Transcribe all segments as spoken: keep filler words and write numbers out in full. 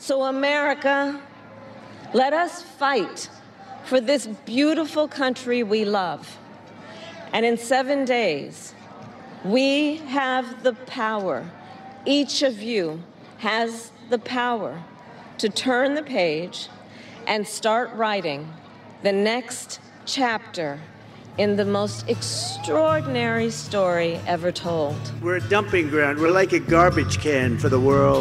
So, America, let us fight for this beautiful country we love. And in seven days, we have the power, each of you has the power to turn the page and start writing the next chapter in the most extraordinary story ever told. We're a dumping ground. We're like a garbage can for the world.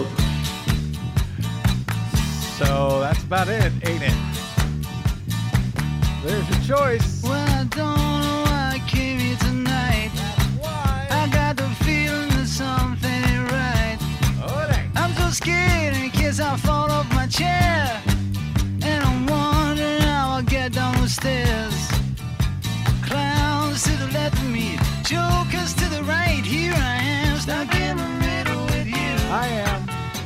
So that's about it, ain't it? There's your choice. Well, I don't know why I came here tonight. Why? I got the feeling that something ain't right. Oh, dang. I'm so scared in case I fall off my chair. And I'm wondering how I'll get down the stairs. Clowns to the left of me, jokers to the right. Here I am, stuck in the middle with you. I am.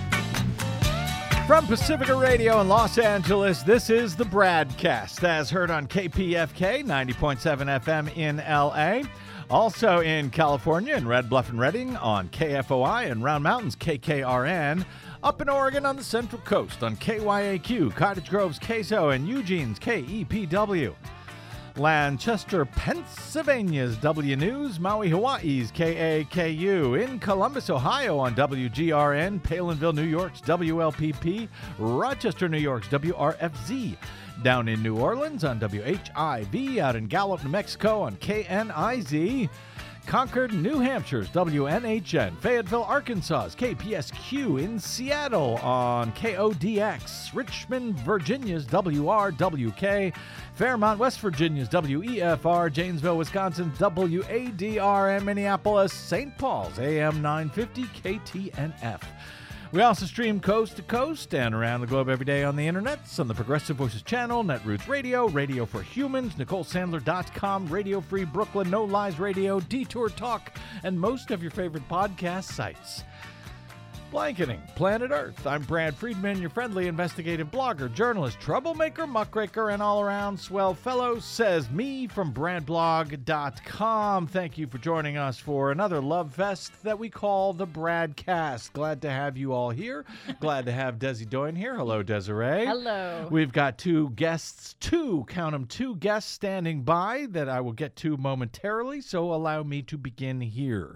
From Pacifica Radio in Los Angeles, this is the Bradcast, as heard on K P F K ninety point seven F M in L A. Also in California in Red Bluff and Redding on K F O I, and Round Mountains K K R N. Up in Oregon on the Central Coast on K Y A Q, Cottage Grove's K S O, and Eugene's K E P W. Lancaster, Pennsylvania's W News, Maui, Hawaii's K A K U, in Columbus, Ohio on W G R N, Palinville, New York's W L P P, Rochester, New York's W R F Z, down in New Orleans on W H I V, out in Gallup, New Mexico on K N I Z, Concord, New Hampshire's W N H N, Fayetteville, Arkansas's K P S Q, in Seattle on K O D X, Richmond, Virginia's W R W K, Fairmont, West Virginia's W E F R, Janesville, Wisconsin's W A D R, and Minneapolis, Saint Paul's A M nine fifty K T N F. We also stream coast to coast and around the globe every day on the internets, on the Progressive Voices channel, Netroots Radio, Radio for Humans, Nicole Sandler dot com, Radio Free Brooklyn, No Lies Radio, Detour Talk, and most of your favorite podcast sites. Blanketing Planet Earth. I'm Brad Friedman, your friendly investigative blogger, journalist, troublemaker, muckraker, and all-around swell fellow, says me from brad blog dot com. Thank you for joining us for another love fest that we call the Bradcast. Glad to have you all here. Glad to have Desi Doyen here. Hello, Desiree. Hello. We've got two guests, two, count them, two guests standing by that I will get to momentarily, so allow me to begin here.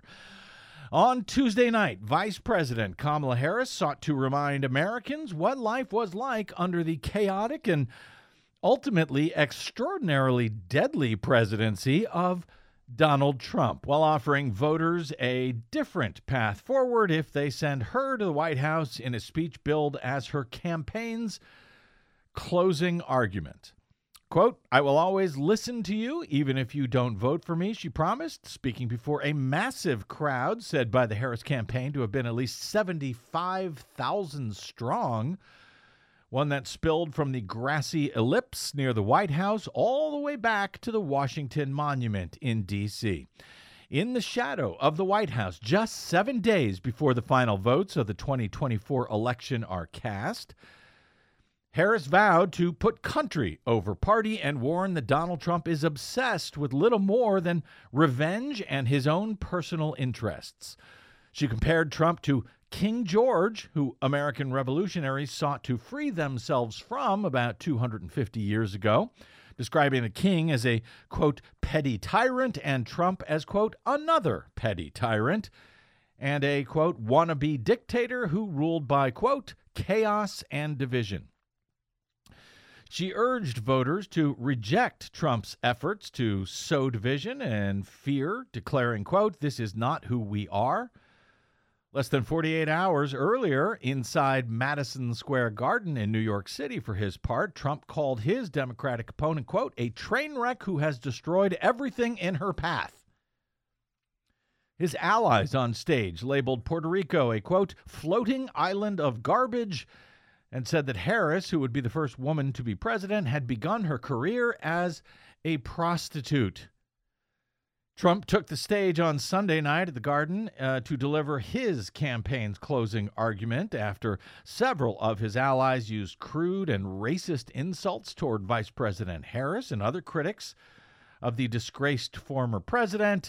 On Tuesday night, Vice President Kamala Harris sought to remind Americans what life was like under the chaotic and ultimately extraordinarily deadly presidency of Donald Trump, while offering voters a different path forward if they send her to the White House in a speech billed as her campaign's closing argument. Quote, I will always listen to you, even if you don't vote for me, she promised, speaking before a massive crowd said by the Harris campaign to have been at least seventy-five thousand strong, one that spilled from the grassy ellipse near the White House all the way back to the Washington Monument in D C In the shadow of the White House, just seven days before the final votes of the twenty twenty-four election are cast, Harris vowed to put country over party and warned that Donald Trump is obsessed with little more than revenge and his own personal interests. She compared Trump to King George, who American revolutionaries sought to free themselves from about two hundred fifty years ago, describing the king as a, quote, petty tyrant and Trump as, quote, another petty tyrant, and a, quote, wannabe dictator who ruled by, quote, chaos and division. She urged voters to reject Trump's efforts to sow division and fear, declaring, quote, this is not who we are. Less than forty-eight hours earlier, inside Madison Square Garden in New York City, for his part, Trump called his Democratic opponent, quote, a train wreck who has destroyed everything in her path. His allies on stage labeled Puerto Rico a, quote, floating island of garbage, and said that Harris, who would be the first woman to be president, had begun her career as a prostitute. Trump took the stage on Sunday night at the Garden uh, to deliver his campaign's closing argument after several of his allies used crude and racist insults toward Vice President Harris and other critics of the disgraced former president,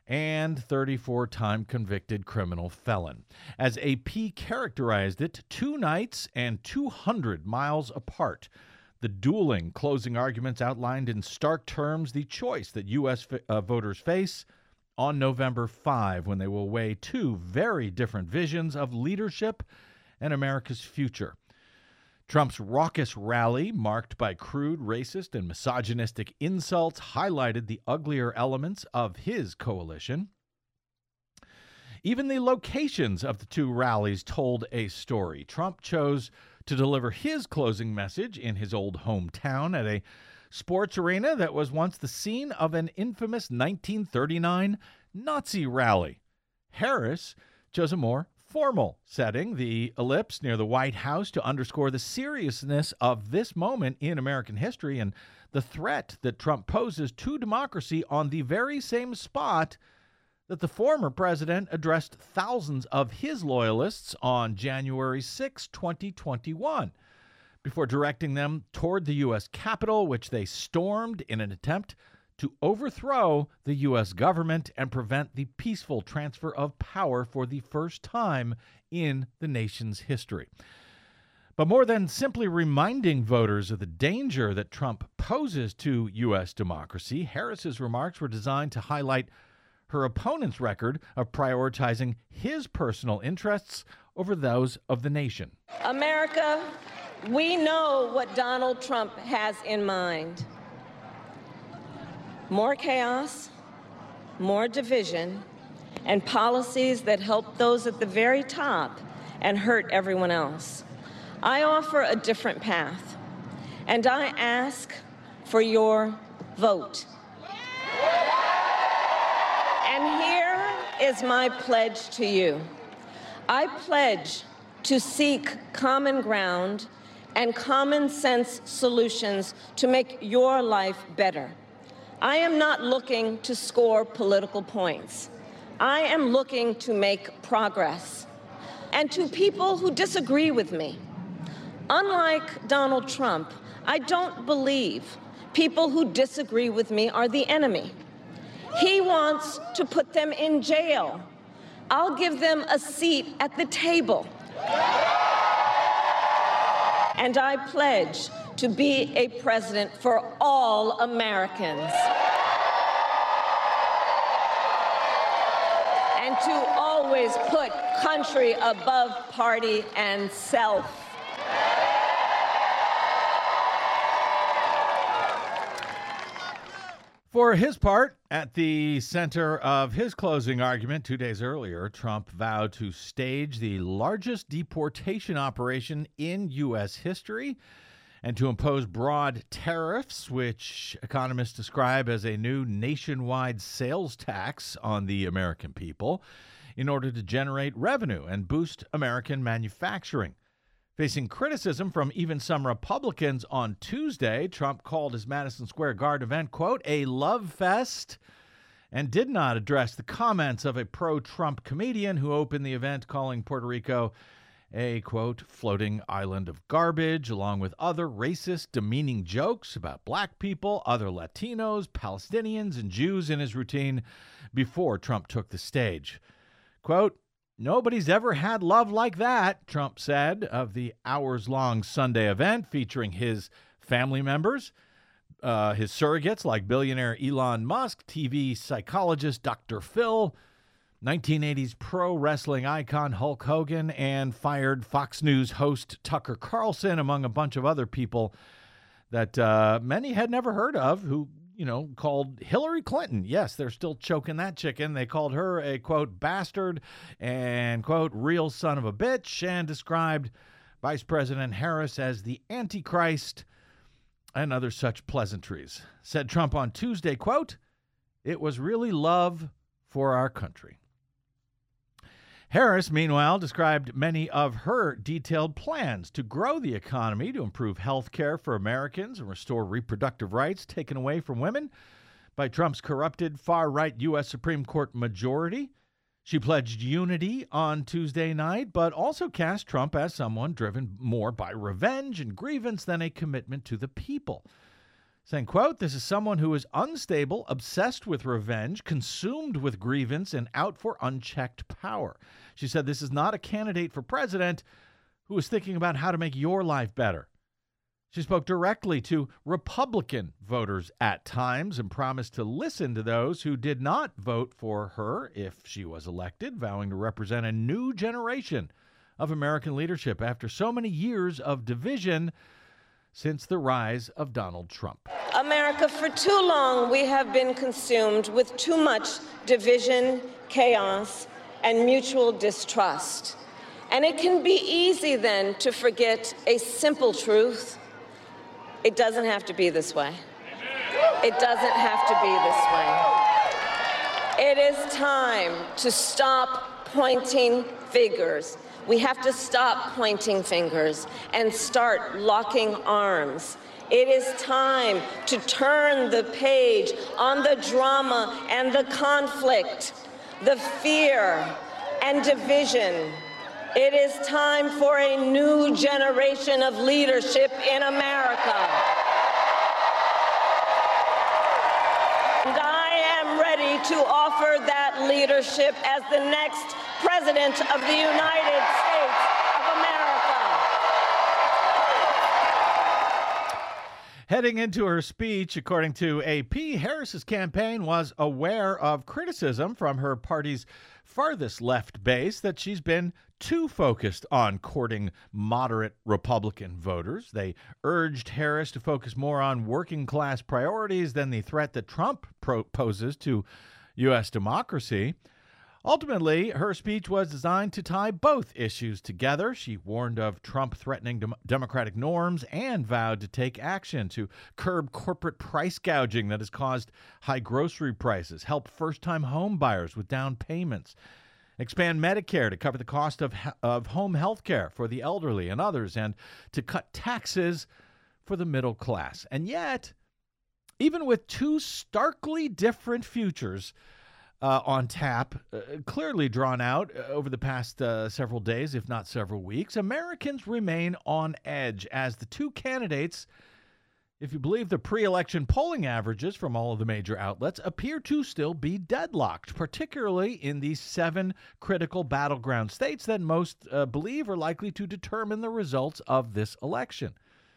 and thirty-four-time convicted criminal felon. As A P characterized it, two nights and two hundred miles apart. The dueling closing arguments outlined in stark terms the choice that U S uh, voters face on November fifth, when they will weigh two very different visions of leadership and America's future. Trump's raucous rally, marked by crude, racist, and misogynistic insults, highlighted the uglier elements of his coalition. Even the locations of the two rallies told a story. Trump chose to deliver his closing message in his old hometown at a sports arena that was once the scene of an infamous nineteen thirty-nine Nazi rally. Harris chose a more formal setting, the Ellipse near the White House, to underscore the seriousness of this moment in American history and the threat that Trump poses to democracy on the very same spot that the former president addressed thousands of his loyalists on January sixth, twenty twenty-one. Before directing them toward the U S Capitol, which they stormed in an attempt to overthrow the U S government and prevent the peaceful transfer of power for the first time in the nation's history. But more than simply reminding voters of the danger that Trump poses to U S democracy, Harris's remarks were designed to highlight her opponent's record of prioritizing his personal interests over those of the nation. America, we know what Donald Trump has in mind. More chaos, more division, and policies that help those at the very top and hurt everyone else. I offer a different path, and I ask for your vote. And here is my pledge to you. I pledge to seek common ground and common sense solutions to make your life better. I am not looking to score political points. I am looking to make progress. And to people who disagree with me, unlike Donald Trump, I don't believe people who disagree with me are the enemy. He wants to put them in jail. I'll give them a seat at the table. And I pledge to be a president for all Americans. And to always put country above party and self. For his part, at the center of his closing argument two days earlier, Trump vowed to stage the largest deportation operation in U S history and to impose broad tariffs, which economists describe as a new nationwide sales tax on the American people, in order to generate revenue and boost American manufacturing. Facing criticism from even some Republicans on Tuesday, Trump called his Madison Square Garden event, quote, a love fest, and did not address the comments of a pro-Trump comedian who opened the event, calling Puerto Rico a, quote, floating island of garbage, along with other racist, demeaning jokes about black people, other Latinos, Palestinians, and Jews in his routine before Trump took the stage. Quote, nobody's ever had love like that, Trump said of the hours-long Sunday event featuring his family members, uh, his surrogates like billionaire Elon Musk, T V psychologist Doctor Phil, nineteen eighties pro wrestling icon Hulk Hogan, and fired Fox News host Tucker Carlson, among a bunch of other people that uh, many had never heard of, who you know, called Hillary Clinton. Yes, they're still choking that chicken. They called her a, quote, bastard and, quote, real son of a bitch, and described Vice President Harris as the Antichrist and other such pleasantries. Said Trump on Tuesday, quote, it was really love for our country. Harris, meanwhile, described many of her detailed plans to grow the economy, to improve health care for Americans and restore reproductive rights taken away from women by Trump's corrupted far-right U S Supreme Court majority. She pledged unity on Tuesday night, but also cast Trump as someone driven more by revenge and grievance than a commitment to the people. saying, quote, "This is someone who is unstable, obsessed with revenge, consumed with grievance, and out for unchecked power." She said, "This is not a candidate for president who is thinking about how to make your life better." She spoke directly to Republican voters at times and promised to listen to those who did not vote for her if she was elected, vowing to represent a new generation of American leadership after so many years of division since the rise of Donald Trump. America, for too long, we have been consumed with too much division, chaos, and mutual distrust. And it can be easy then to forget a simple truth. It doesn't have to be this way. It doesn't have to be this way. It is time to stop pointing fingers. We have to stop pointing fingers and start locking arms. It is time to turn the page on the drama and the conflict, the fear and division. It is time for a new generation of leadership in America. And I am ready to offer that leadership as the next President of the United States of America. Heading into her speech, according to A P, Harris's campaign was aware of criticism from her party's farthest left base that she's been too focused on courting moderate Republican voters. They urged Harris to focus more on working class priorities than the threat that Trump pro- poses to U S democracy. Ultimately, her speech was designed to tie both issues together. She warned of Trump threatening dem- democratic norms and vowed to take action to curb corporate price gouging that has caused high grocery prices, help first-time home buyers with down payments, expand Medicare to cover the cost of, of home health care for the elderly and others, and to cut taxes for the middle class. And yet, even with two starkly different futures Uh, on tap, uh, clearly drawn out uh, over the past uh, several days, if not several weeks, Americans remain on edge as the two candidates, if you believe the pre-election polling averages from all of the major outlets, appear to still be deadlocked, particularly in the seven critical battleground states that most uh, believe are likely to determine the results of this election.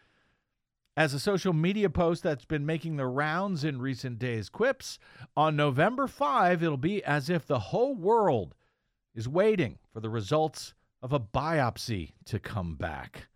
As a social media post that's been making the rounds in recent days quips, on November fifth, it'll be as if the whole world is waiting for the results of a biopsy to come back.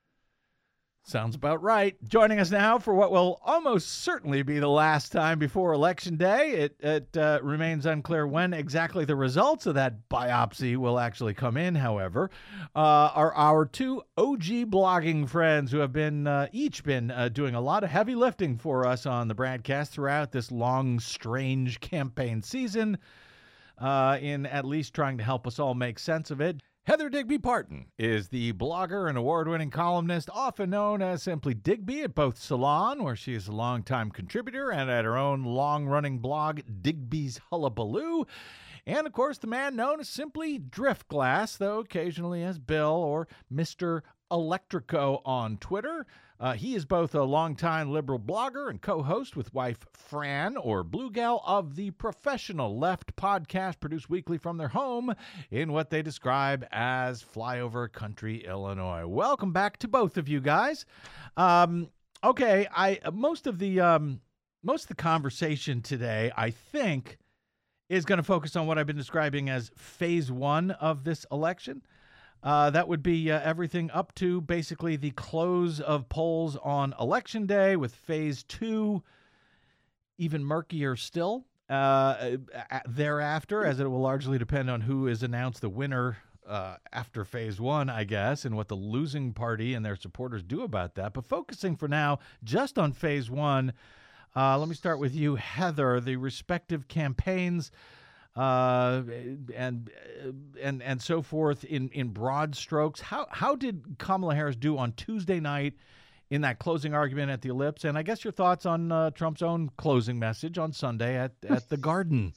Sounds about right. Joining us now for what will almost certainly be the last time before Election Day. It, it uh, remains unclear when exactly the results of that biopsy will actually come in, however, uh, are our two O G blogging friends who have been uh, each been uh, doing a lot of heavy lifting for us on the broadcast throughout this long, strange campaign season, uh, in at least trying to help us all make sense of it. Heather Digby Parton is the blogger and award-winning columnist, often known as simply Digby at both Salon, where she is a longtime contributor, and at her own long-running blog, Digby's Hullabaloo. And, of course, the man known as simply Driftglass, though occasionally as Bill or Mister Electrico on Twitter. Uh, he is both a longtime liberal blogger and co-host with wife Fran, or Blue Gal, of the Professional Left podcast, produced weekly from their home in what they describe as flyover country, Illinois. Welcome back to both of you guys. Um, okay, I most of the um, most of the conversation today, I think, is going to focus on what I've been describing as phase one of this election. Uh, that would be uh, everything up to basically the close of polls on Election Day, with phase two even murkier still uh, thereafter, as it will largely depend on who is announced the winner uh, after phase one, I guess, and what the losing party and their supporters do about that. But focusing for now just on phase one, uh, let me start with you, Heather. The respective campaigns Uh, and and and so forth in, in broad strokes. How how did Kamala Harris do on Tuesday night in that closing argument at the Ellipse? And I guess your thoughts on uh, Trump's own closing message on Sunday at, at the Garden.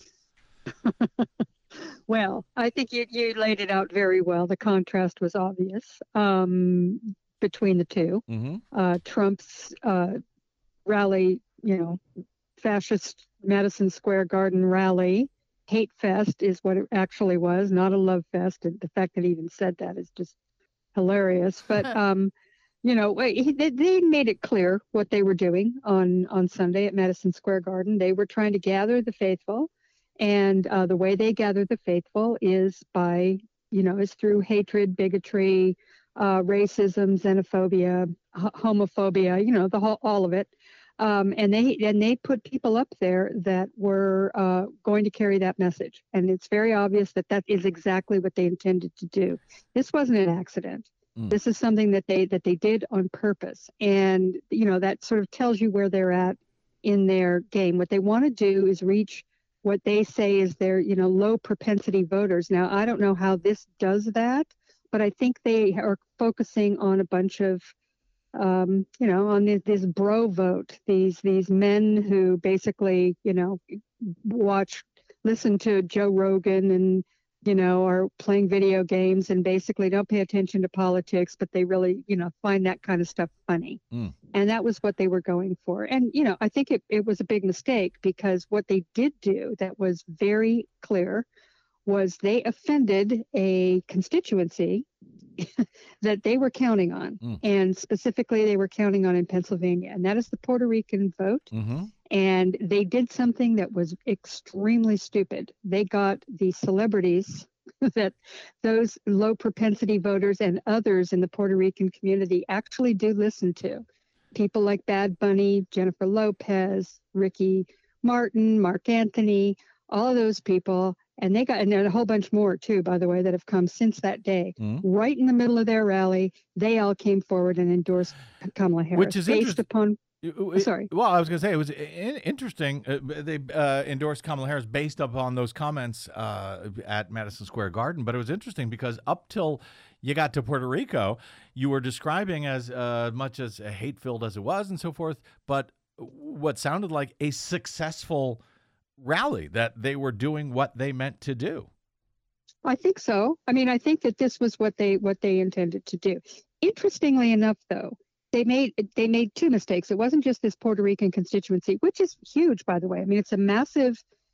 Well, I think you, you laid it out very well. The contrast was obvious um, between the two. Mm-hmm. Uh, Trump's uh, rally you know, fascist Madison Square Garden rally. Hate fest is what it actually was, not a love fest. And the fact that he even said that is just hilarious. But um, you know, he, they, they made it clear what they were doing on on Sunday at Madison Square Garden. They were trying to gather the faithful, and uh, the way they gather the faithful is by, you know, is through hatred, bigotry, uh, racism, xenophobia, h- homophobia. You know, the whole all of it. Um, and they and they put people up there that were uh, going to carry that message, and it's very obvious that that is exactly what they intended to do. This wasn't an accident. Mm. This is something that they that they did on purpose, and you know that sort of tells you where they're at in their game. What they want to do is reach what they say is their you know low propensity voters. Now I don't know how this does that, but I think they are focusing on a bunch of um, you know, on this, this bro vote, these these men who basically, you know, watch, listen to Joe Rogan and, you know, are playing video games and basically don't pay attention to politics, but they really, you know, find that kind of stuff funny. Mm. And that was what they were going for. And, you know, I think it, it was a big mistake because what they did do that was very clear was they offended a constituency that they were counting on. Mm. And specifically, they were counting on in Pennsylvania. And that is the Puerto Rican vote. Mm-hmm. And they did something that was extremely stupid. They got the celebrities that those low propensity voters and others in the Puerto Rican community actually do listen to. People like Bad Bunny, Jennifer Lopez, Ricky Martin, Mark Anthony, all of those people. And they got, and there are a whole bunch more too, by the way, that have come since that day. Mm-hmm. Right in the middle of their rally, they all came forward and endorsed Kamala Harris. Which is based upon. It, sorry. Well, I was going to say it was in, interesting. Uh, they uh, endorsed Kamala Harris based upon those comments uh, at Madison Square Garden. But it was interesting because up till you got to Puerto Rico, you were describing as uh, much as hate-filled as it was and so forth, but what sounded like a successful rally, that they were doing what they meant to do. I think so. I mean, I think that this was what they what they intended to do. Interestingly enough, though, they made they made two mistakes. It wasn't just this Puerto Rican constituency, which is huge, by the way. I mean, it's a massive,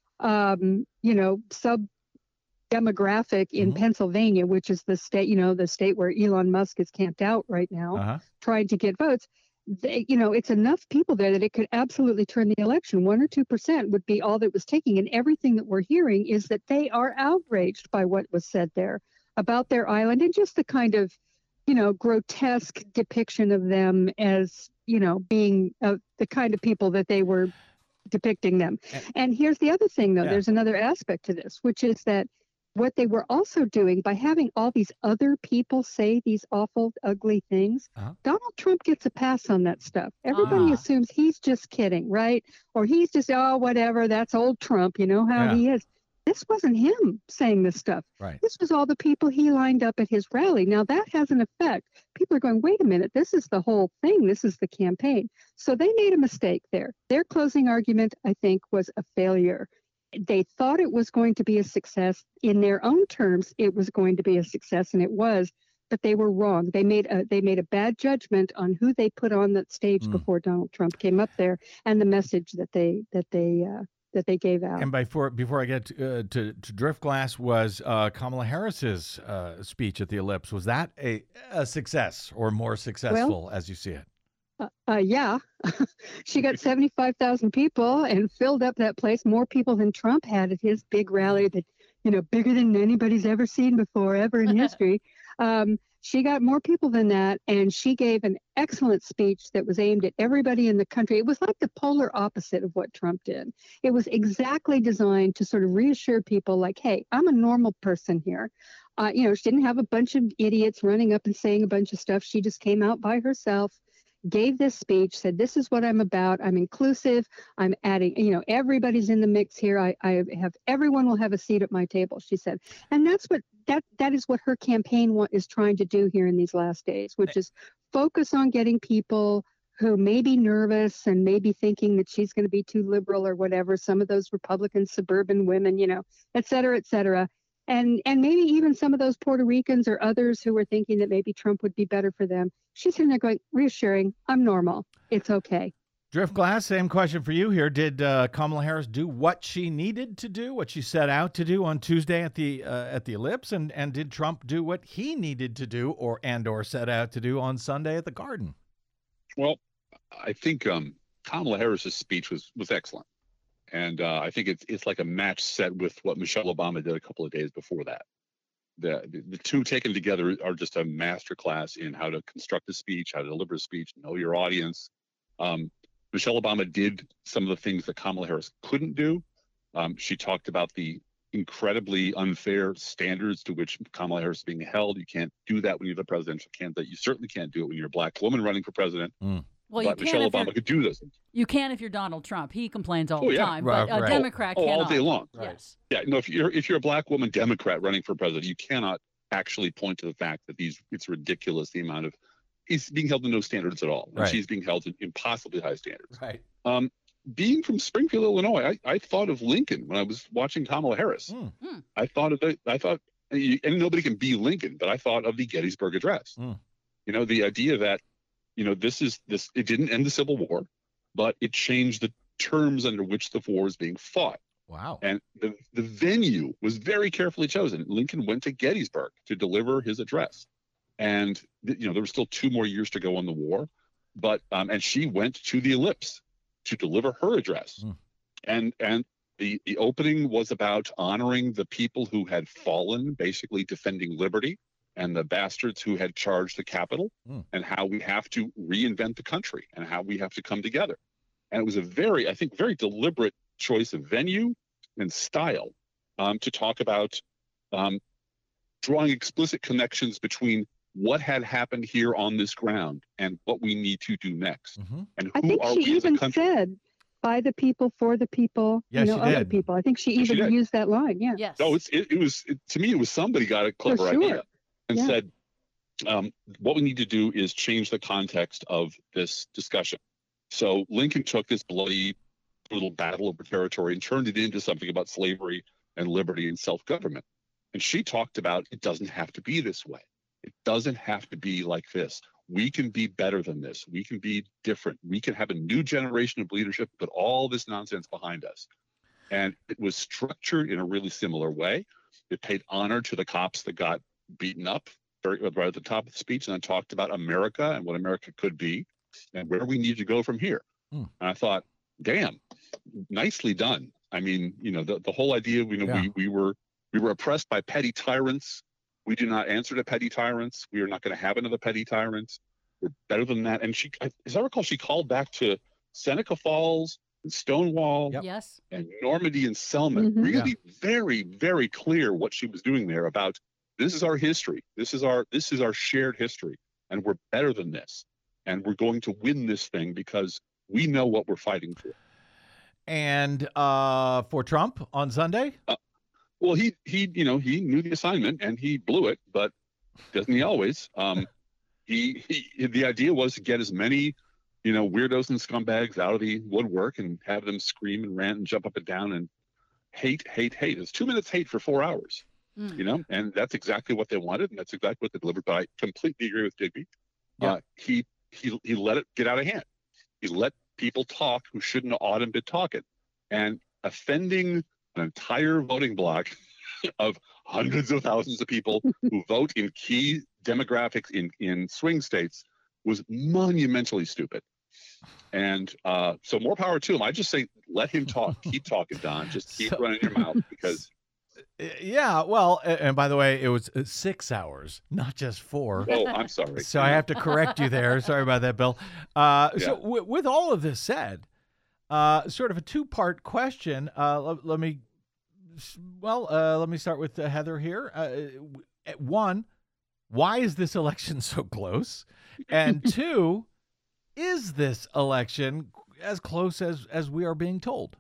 um, you know, sub demographic in mm-hmm. Pennsylvania, which is the state, you know, the state where Elon Musk is camped out right now, uh-huh. trying to get votes. They, you know, it's enough people there that it could absolutely turn the election. One or two percent would be all that was taking. And everything that we're hearing is that they are outraged by what was said there about their island and just the kind of, you know, grotesque depiction of them as, you know, being uh, the kind of people that they were depicting them. And here's the other thing, though. Yeah. There's another aspect to this, which is that what they were also doing by having all these other people say these awful, ugly things, uh-huh. Donald Trump gets a pass on that stuff. Everybody uh-huh. assumes he's just kidding, right? Or he's just, oh, whatever, that's old Trump, you know how yeah. he is. This wasn't him saying this stuff. Right. This was all the people he lined up at his rally. Now that has an effect. People are going, wait a minute, this is the whole thing. This is the campaign. So they made a mistake there. Their closing argument, I think, was a failure. They thought it was going to be a success. In their own terms, it was going to be a success, and it was, but they were wrong. They made a, they made a bad judgment on who they put on that stage mm. before Donald Trump came up there, and the message that they that they uh, that they gave out. And before before I get to, uh, to, to Driftglass, was uh, Kamala Harris's uh, speech at the Ellipse, was that a, a success or more successful well, as you see it? Uh, uh, yeah, she got seventy-five thousand people and filled up that place, more people than Trump had at his big rally that, you know, bigger than anybody's ever seen before, ever in history. Um, she got more people than that, and she gave an excellent speech that was aimed at everybody in the country. It was like the polar opposite of what Trump did. It was exactly designed to sort of reassure people like, hey, I'm a normal person here. Uh, you know, she didn't have a bunch of idiots running up and saying a bunch of stuff. She just came out by herself, gave this speech, said, this is what I'm about. I'm inclusive. I'm adding, you know, everybody's in the mix here. I, I have, everyone will have a seat at my table, she said. And that's what, that, that is what her campaign wa- is trying to do here in these last days, which is focus on getting people who may be nervous and may be thinking that she's going to be too liberal or whatever. Some of those Republican suburban women, you know, et cetera, et cetera. And and maybe even some of those Puerto Ricans or others who were thinking that maybe Trump would be better for them. She's sitting there going, reassuring, I'm normal. It's okay. Driftglass, same question for you here. Did uh, Kamala Harris do what she needed to do, what she set out to do on Tuesday at the uh, at the Ellipse, and and did Trump do what he needed to do, or and or set out to do on Sunday at the Garden? Well, I think um, Kamala Harris's speech was was excellent, and uh, I think it's it's like a match set with what Michelle Obama did a couple of days before that. The the two taken together are just a masterclass in how to construct a speech, how to deliver a speech, know your audience. Um, Michelle Obama did some of the things that Kamala Harris couldn't do. Um, she talked about the incredibly unfair standards to which Kamala Harris is being held. You can't do that when you're the presidential candidate. You certainly can't do it when you're a black woman running for president. Mm. Well, but you can Michelle if you're, Obama could do those things. You can if you're Donald Trump. He complains all Oh, the yeah. time, Right, but a right. Democrat Oh, cannot. all day long. Yes. Yeah, no. If you're if you're a black woman Democrat running for president, you cannot actually point to the fact that these it's ridiculous the amount of he's being held to no standards at all, and Right. she's being held to impossibly high standards. Right. Um, being from Springfield, Illinois, I, I thought of Lincoln when I was watching Kamala Harris. Mm. Mm. I thought of the, I thought, and nobody can be Lincoln, but I thought of the Gettysburg Address. Mm. You know, the idea that, you know, this is this, it didn't end the Civil War, but it changed the terms under which the war is being fought. Wow. And the, the venue was very carefully chosen. Lincoln went to Gettysburg to deliver his address. And, you know, there were still two more years to go on the war, but, um, and she went to the Ellipse to deliver her address. Mm. And, and the, the opening was about honoring the people who had fallen, basically defending liberty, and the bastards who had charged the Capitol, Mm. and how we have to reinvent the country and how we have to come together. And it was a very, I think, very deliberate choice of venue and style um, to talk about um, drawing explicit connections between what had happened here on this ground and what we need to do next. Mm-hmm. And I who think are she we as a even country? said, by the people, for the people, Yeah, you know, she other did. people. I think she Yeah, she even did. used that line. Yeah. Yes. No, it's, it, it was, it, to me, it was somebody got a clever sure. idea and Yeah. said, um, what we need to do is change the context of this discussion. So Lincoln took this bloody little battle over territory and turned it into something about slavery and liberty and self-government. And she talked about it doesn't have to be this way. It doesn't have to be like this. We can be better than this. We can be different. We can have a new generation of leadership, put all this nonsense behind us. And it was structured in a really similar way. It paid honor to the cops that got beaten up very, right at the top of the speech, and then talked about America and what America could be and where we need to go from here. Hmm. And I thought, damn, nicely done. I mean, you know, the, the whole idea, you know, Yeah. we, we were we were oppressed by petty tyrants. We do not answer to petty tyrants. We are not going to have another petty tyrant. We're better than that. And she, as I recall, she called back to Seneca Falls and Stonewall Yep. Yes. and Normandy and Selma. Mhm. Really, very, very clear what she was doing there about this is our history. This is our this is our shared history, and we're better than this. And we're going to win this thing because we know what we're fighting for. And uh, for Trump on Sunday? Well, he he you know he knew the assignment and he blew it, but doesn't he always? Um, he, he the idea was to get as many you know weirdos and scumbags out of the woodwork and have them scream and rant and jump up and down and hate, hate, hate. It's two minutes hate for four hours, Mm. you know, and that's exactly what they wanted, and that's exactly what they delivered. But I completely agree with Digby. Yeah. Uh, he he he let it get out of hand. He let people talk who shouldn't have ought to been talking, and offending an entire voting bloc of hundreds of thousands of people who vote in key demographics in, in swing states was monumentally stupid. And uh, so more power to him. I just say, let him talk. Keep talking, Don. Just keep So- running your mouth because, Yeah, well, a- and by the way, it was uh, six hours, not just four. oh, I'm sorry. So I have to correct you there. Sorry about that, Bill. Uh, So Yeah. w- with all of this said, uh, sort of a two-part question. Uh, let, let me, well, uh, let me start with uh, Heather here. Uh, w- one, why is this election so close? And two, is this election as close as as we are being told?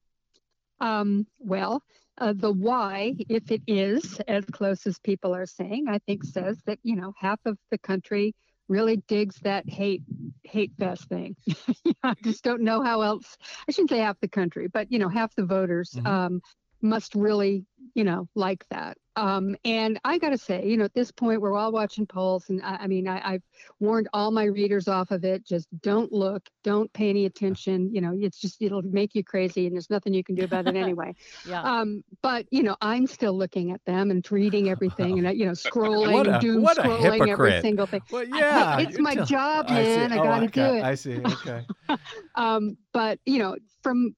Um, well, uh, the why, if it is as close as people are saying, I think says that, you know, half of the country really digs that hate hate fest thing. I just don't know how else. I shouldn't say half the country, but, you know, half the voters Mhm. um, must really you know, like that. Um, and I got to say, you know, at this point, we're all watching polls. And I, I mean, I, I've warned all my readers off of it. Just don't look, don't pay any attention. You know, it's just, it'll make you crazy and there's nothing you can do about it anyway. Yeah. Um, but, you know, I'm still looking at them and reading everything and, you know, scrolling, What a- doom what a scrolling every hypocrite. single thing. Well, I- yeah. it's you my tell- job, I see. man. I Oh, got to okay. do it. I see. Okay. Um, but you know, from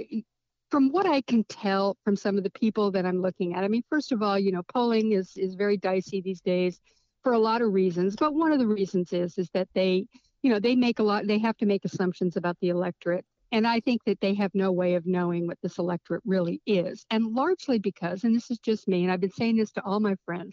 from what I can tell from some of the people that I'm looking at, I mean, first of all, you know, polling is is very dicey these days for a lot of reasons. But one of the reasons is is that they, you know, they make a lot. They have to make assumptions about the electorate, and I think that they have no way of knowing what this electorate really is, and largely because, and this is just me, and I've been saying this to all my friends,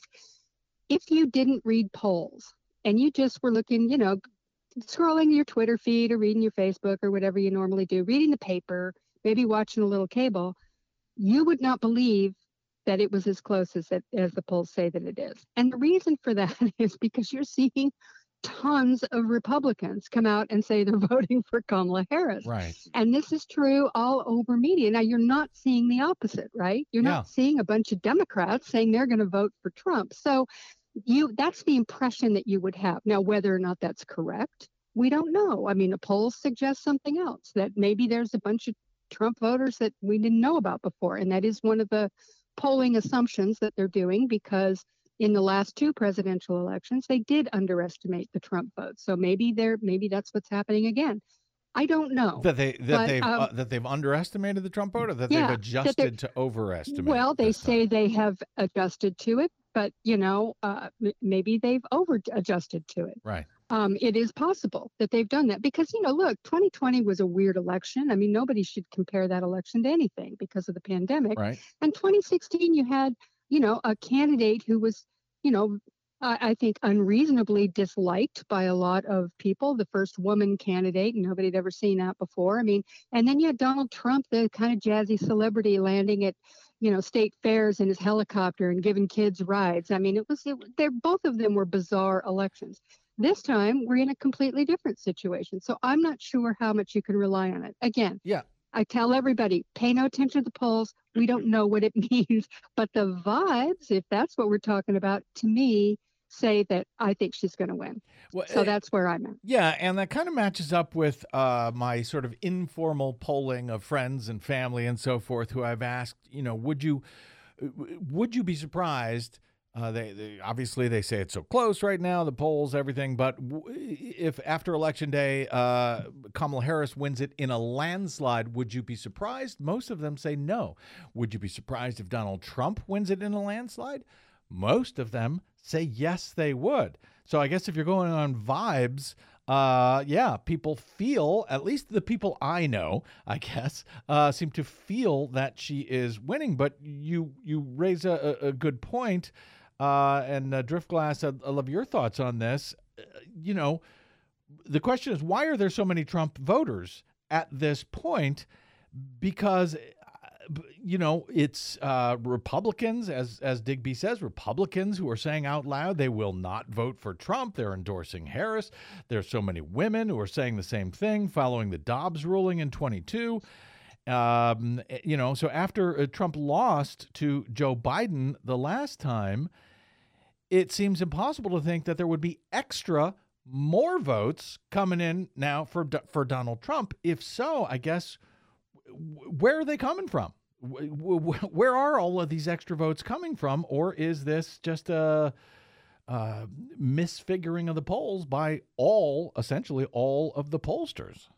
if you didn't read polls and you just were looking, you know, scrolling your Twitter feed or reading your Facebook or whatever you normally do, reading the paper, maybe watching a little cable, you would not believe that it was as close as it, as the polls say that it is. And the reason for that is because you're seeing tons of Republicans come out and say they're voting for Kamala Harris. Right. And this is true all over media. Now, you're not seeing the opposite, right? You're Yeah. not seeing a bunch of Democrats saying they're going to vote for Trump. So you that's the impression that you would have. Now, whether or not that's correct, we don't know. I mean, the polls suggest something else, that maybe there's a bunch of Trump voters that we didn't know about before. And that is one of the polling assumptions that they're doing, because in the last two presidential elections, they did underestimate the Trump vote. So maybe they're maybe that's what's happening again. I don't know. That they that But, they've um, uh, that they've underestimated the Trump vote, or that yeah, they've that adjusted to overestimate. Well, they this time? say they have adjusted to it, but you know, uh, m- maybe they've over adjusted to it. Right. Um, it is possible that they've done that because, you know, look, twenty twenty was a weird election. I mean, nobody should compare that election to anything because of the pandemic. Right. And twenty sixteen, you had, you know, a candidate who was, you know, I, I think unreasonably disliked by a lot of people, the first woman candidate, and nobody had ever seen that before. I mean, and then you had Donald Trump, the kind of jazzy celebrity, landing at, you know, state fairs in his helicopter and giving kids rides. I mean, it was, it, they're, both of them were bizarre elections. This time, we're in a completely different situation. So I'm not sure how much you can rely on it. Again, Yeah. I tell everybody, pay no attention to the polls. We don't know what it means. But the vibes, if that's what we're talking about, to me, say that I think she's going to win. Well, So eh, that's where I'm at. Yeah, and that kind of matches up with uh, my sort of informal polling of friends and family and so forth, who I've asked, you know, would you would you be surprised? Uh, they, they obviously they say it's so close right now, the polls, everything. But w- if after Election Day, uh, Kamala Harris wins it in a landslide, would you be surprised? Most of them say no. Would you be surprised if Donald Trump wins it in a landslide? Most of them say yes, they would. So I guess if you're going on vibes, uh, yeah, people feel, at least the people I know, I guess, uh, seem to feel that she is winning. But you you raise a, a good point. Uh, and uh, Driftglass, I, I love your thoughts on this. Uh, you know, the question is, why are there so many Trump voters at this point? Because, uh, you know, it's uh, Republicans, as as Digby says, Republicans who are saying out loud they will not vote for Trump. They're endorsing Harris. There's so many women who are saying the same thing following the Dobbs ruling in twenty-two. Um, you know, so after uh, Trump lost to Joe Biden the last time, it seems impossible to think that there would be extra more votes coming in now for for Donald Trump. If so, I guess, where are they coming from? Where are all of these extra votes coming from? Or is this just a, a misfiguring of the polls by all, essentially all of the pollsters?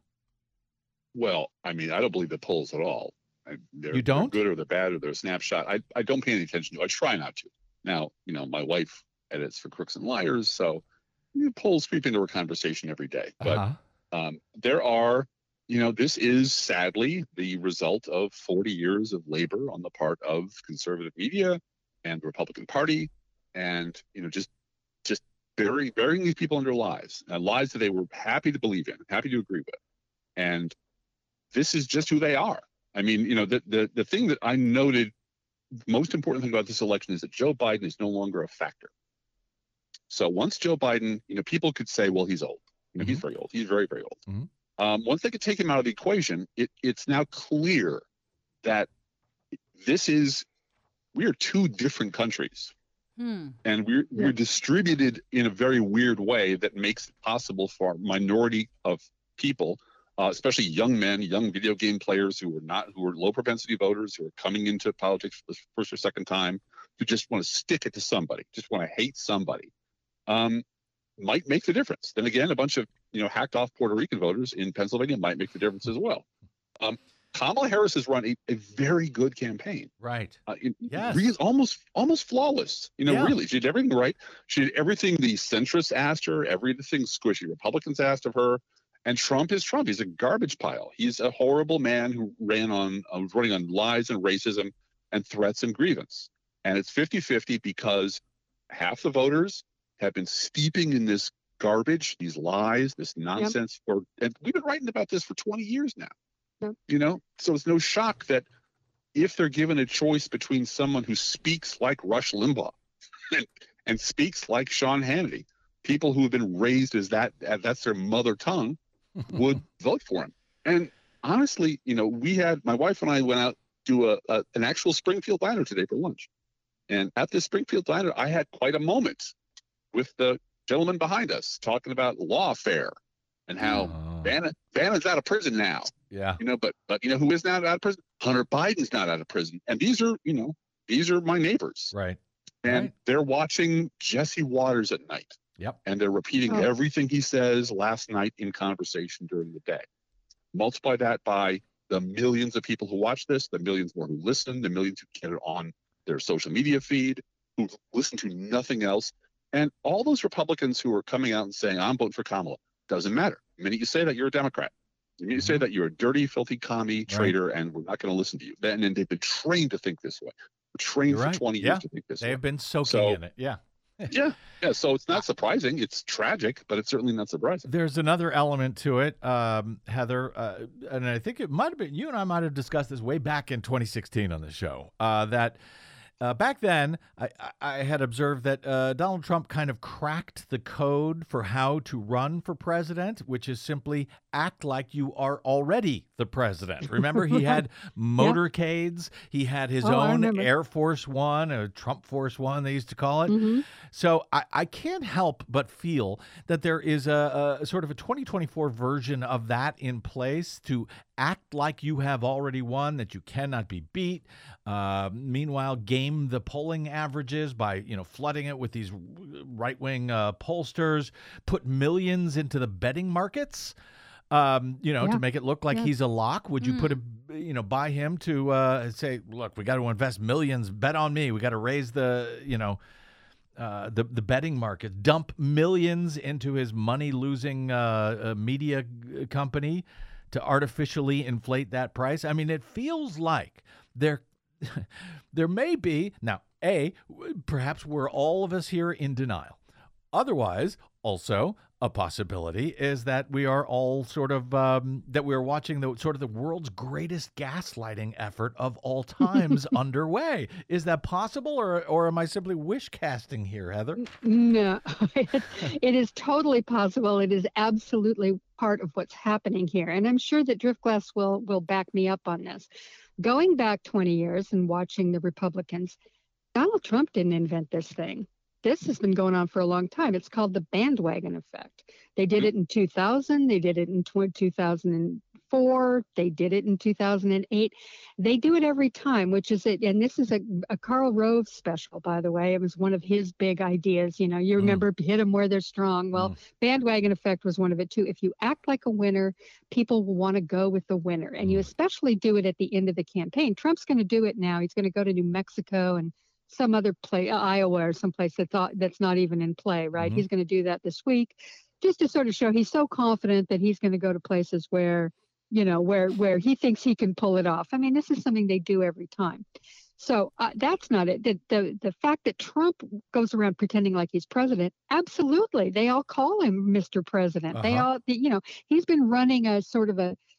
Well, I mean, I don't believe the polls at all. I, they're, You don't? They're good or they're bad or they're a snapshot. I, I don't pay any attention to. I try not to. Now, you know, my wife edits for Crooks and Liars, so you know, polls creep into our conversation every day. But Uh-huh. um, there are, you know, this is sadly the result of forty years of labor on the part of conservative media and the Republican Party, and you know, just just burying burying these people under lies, uh, lies that they were happy to believe in, happy to agree with, and this is just who they are. I mean, you know, the the the thing that I noted, most important thing about this election is that Joe Biden is no longer a factor. So once Joe Biden, you know, people could say, well, he's old. You know, he's very old. He's very, very old. Mhm. Um, once they could take him out of the equation, it, it's now clear that this is we are two different countries. Hmm. And we're Yeah. we're distributed in a very weird way that makes it possible for a minority of people, uh, especially young men, young video game players who are not who are low propensity voters, who are coming into politics for the first or second time, who just want to stick it to somebody, just want to hate somebody, um, might make the difference. Then again, a bunch of you know hacked off Puerto Rican voters in Pennsylvania might make the difference as well. Um, Kamala Harris has run a, a very good campaign. Right. Uh, it, Yes. re- almost almost flawless. You know, Yeah. really, she did everything right. She did everything the centrists asked her, everything squishy Republicans asked of her. And Trump is Trump. He's a garbage pile. He's a horrible man who ran on uh, was running on lies and racism and threats and grievance. And it's fifty-fifty because half the voters have been steeping in this garbage, these lies, this nonsense. For and we've been writing about this for twenty years now. Yep. You know, so it's no shock that if they're given a choice between someone who speaks like Rush Limbaugh and, and speaks like Sean Hannity, people who have been raised as that as that's their mother tongue would vote for him. And honestly, you know, we had my wife and I went out to a, a an actual Springfield diner today for lunch, and at this Springfield diner, I had quite a moment with the gentleman behind us talking about lawfare and how Oh. Bannon Bannon's out of prison now. Yeah. You know, but but you know who is not out of prison? Hunter Biden's not out of prison, and these are you know these are my neighbors, Right. and Right. they're watching Jesse Waters at night, Yep. and they're repeating Oh. everything he says last night in conversation during the day. Multiply that by the millions of people who watch this, the millions more who listen, the millions who get it on their social media feed, who listen to nothing else, and all those Republicans who are coming out and saying, "I'm voting for Kamala," doesn't matter. The minute you say that, you're a Democrat. The minute you say Mhm. that, you're a dirty, filthy commie traitor, and we're not going to listen to you. And then they've been trained to think this way. We're trained You're for right. twenty Yeah. years to think this They way. have been soaking So- in it. Yeah. Yeah, yeah. So it's not surprising. It's tragic, but it's certainly not surprising. There's another element to it, um, Heather, uh, and I think it might have been you and I might have discussed this way back in twenty sixteen on the show. Uh, that uh, back then, I, I- I had observed that uh, Donald Trump kind of cracked the code for how to run for president, which is simply act like you are already the president. Remember, he had motorcades. He had his Oh, I own remember. Air Force One, or Trump Force One, they used to call it. Mhm. So I, I can't help but feel that there is a, a sort of a twenty twenty-four version of that in place to act like you have already won, that you cannot be beat. Uh, meanwhile, game the polling averages by you know flooding it with these right-wing uh, pollsters, put millions into the betting markets. Um, you know, Yeah. to make it look like Yeah. he's a lock. Would you put a, you know, buy him to uh, say, look, we got to invest millions. Bet on me. We got to raise the, you know, uh, the the betting market, dump millions into his money losing uh, uh, media g- company to artificially inflate that price. I mean, it feels like there there may be now. A, perhaps we're all of us here in denial. Otherwise, also a possibility is that we are all sort of um, that we're watching the sort of the world's greatest gaslighting effort of all times underway. Is that possible, or or am I simply wish casting here, Heather? No, it is totally possible. It is absolutely part of what's happening here. And I'm sure that Driftglass will will back me up on this. Going back twenty years and watching the Republicans, Donald Trump didn't invent this thing. This has been going on for a long time. It's called the bandwagon effect. They did it in two thousand. They did it in two thousand four. They did it in two thousand eight. They do it every time, which is it. And this is a, a Karl Rove special, by the way. It was one of his big ideas. You know, you remember hit them where they're strong. Well, bandwagon effect was one of it too. If you act like a winner, people will want to go with the winner. And you especially do it at the end of the campaign. Trump's going to do it now. He's going to go to New Mexico and some other place, Iowa or someplace that's not, that's not even in play, right? Mhm. He's going to do that this week, just to sort of show he's so confident that he's going to go to places where, you know, where where he thinks he can pull it off. I mean, this is something they do every time. So uh, that's not it. The, the the fact that Trump goes around pretending like he's president, absolutely, they all call him Mister President. They Uh-huh. all, you know, he's been running a sort of a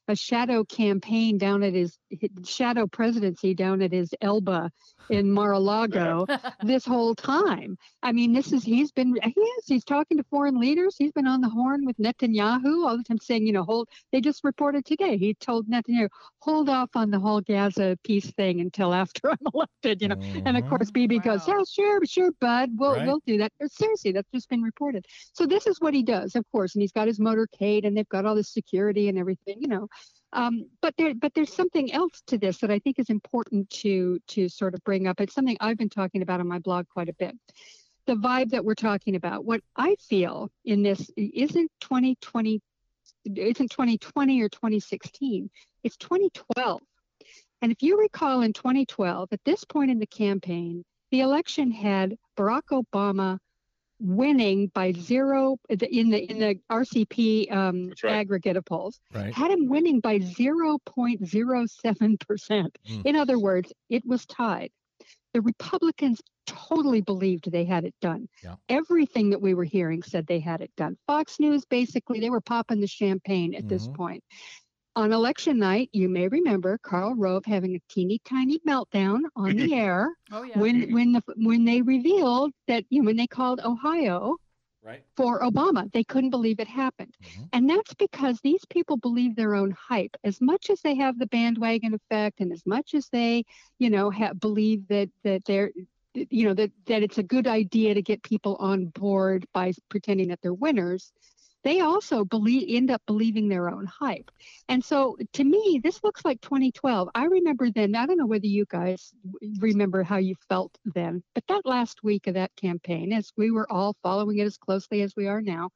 a shadow campaign down at his, his shadow presidency down at his Elba in Mar-a-Lago this whole time. I mean, this is, he's been, he is, he's talking to foreign leaders. He's been on the horn with Netanyahu all the time saying, you know, hold, they just reported today, he told Netanyahu, hold off on the whole Gaza peace thing until after I'm elected, you know. Mm-hmm. And of course, Bibi wow. goes, yeah, sure, sure, bud, we'll, right. we'll do that. But seriously, that's just been reported. So this is what he does, of course. And he's got his motorcade and they've got all this security and everything, you know. Um, but there, but there's something else to this that I think is important to to sort of bring up. It's something I've been talking about on my blog quite a bit. The vibe that we're talking about. What I feel in this isn't twenty twenty, isn't twenty twenty or twenty sixteen. It's twenty twelve. And if you recall, in twenty twelve, at this point in the campaign, the election had Barack Obama winning by zero in the in the R C P um, right. aggregate of polls, right. had him winning by zero point zero seven percent. Mm. In other words, it was tied. The Republicans totally believed they had it done. Yeah. Everything that we were hearing said they had it done. Fox News, basically, they were popping the champagne at mm-hmm. this point. On election night, you may remember Karl Rove having a teeny tiny meltdown on the air oh, yeah. when when the when they revealed that, you know, when they called Ohio right. for Obama. They couldn't believe it happened. Mm-hmm. And that's because these people believe their own hype. As much as they have the bandwagon effect and as much as they, you know, have, believe that that they're, you know, that, that it's a good idea to get people on board by pretending that they're winners, they also believe end up believing their own hype. And so to me, this looks like twenty twelve. I remember then, I don't know whether you guys remember how you felt then, but that last week of that campaign, as we were all following it as closely as we are now,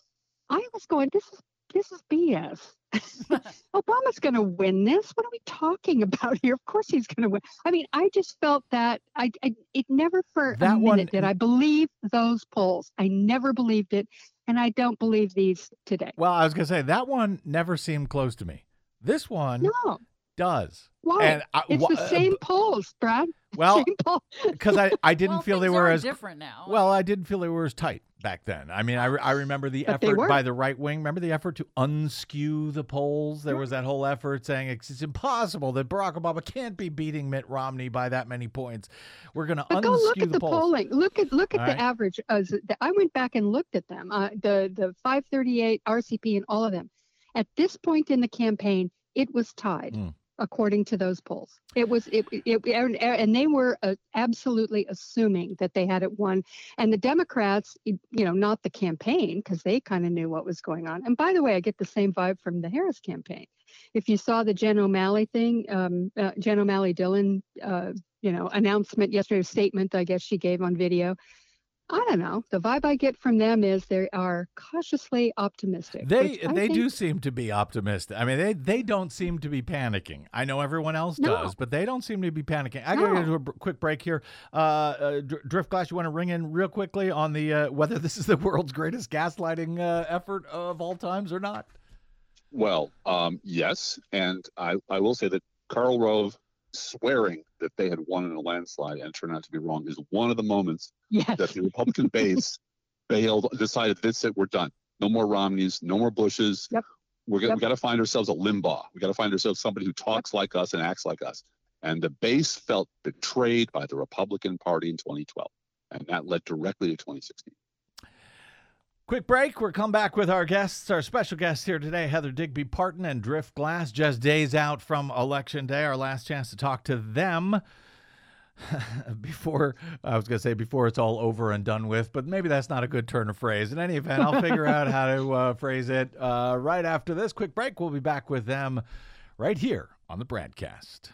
I was going, this is this is B S. Obama's going to win this. What are we talking about here? Of course he's going to win. I mean, I just felt that I, I it never for that a minute one, did I believe those polls. I never believed it. And I don't believe these today. Well, I was going to say, that one never seemed close to me. This one no. does. Why? And I, it's wh- the same uh, polls, Brad. Well, because I, I didn't well, feel they were as different now. Well, I didn't feel they were as tight back then. I mean, I, I remember the but effort by the right wing. Remember the effort to unskew the polls? There was that whole effort saying it's, it's impossible that Barack Obama can't be beating Mitt Romney by that many points. We're going to unskew go look at the, the polls. polling. Look at look at all the right. average. Uh, I went back and looked at them. Uh, the the five thirty-eight R C P and all of them. At this point in the campaign, it was tied. Mm. According to those polls, it was it, it, it and they were uh, absolutely assuming that they had it won. And the Democrats, you know, not the campaign, because they kind of knew what was going on. And by the way, I get the same vibe from the Harris campaign. If you saw the Jen O'Malley thing, um, uh, Jen O'Malley Dillon, uh, you know, announcement yesterday, statement I guess she gave on video. I don't know. The vibe I get from them is they are cautiously optimistic. They they think... do seem to be optimistic. I mean, they, they don't seem to be panicking. I know everyone else no. does, but they don't seem to be panicking. I no. got to do a b- quick break here. Uh, uh, Driftglass, you want to ring in real quickly on the uh, whether this is the world's greatest gaslighting uh, effort of all times or not? Well, um, yes, and I, I will say that Karl Rove swearing that they had won in a landslide and turned out to be wrong is one of the moments yes. that the Republican base bailed, decided that's it, we're done. No more Romneys, no more Bushes. Yep. We're yep. we got to find ourselves a Limbaugh. We got to find ourselves somebody who talks yep. like us and acts like us. And the base felt betrayed by the Republican Party in twenty twelve, and that led directly to twenty sixteen. Quick break. We'll come back with our guests, our special guests here today, Heather Digby Parton and Driftglass, just days out from Election Day. Our last chance to talk to them before, I was going to say before it's all over and done with, but maybe that's not a good turn of phrase. In any event, I'll figure out how to uh, phrase it uh, right after this quick break. We'll be back with them right here on the BradCast.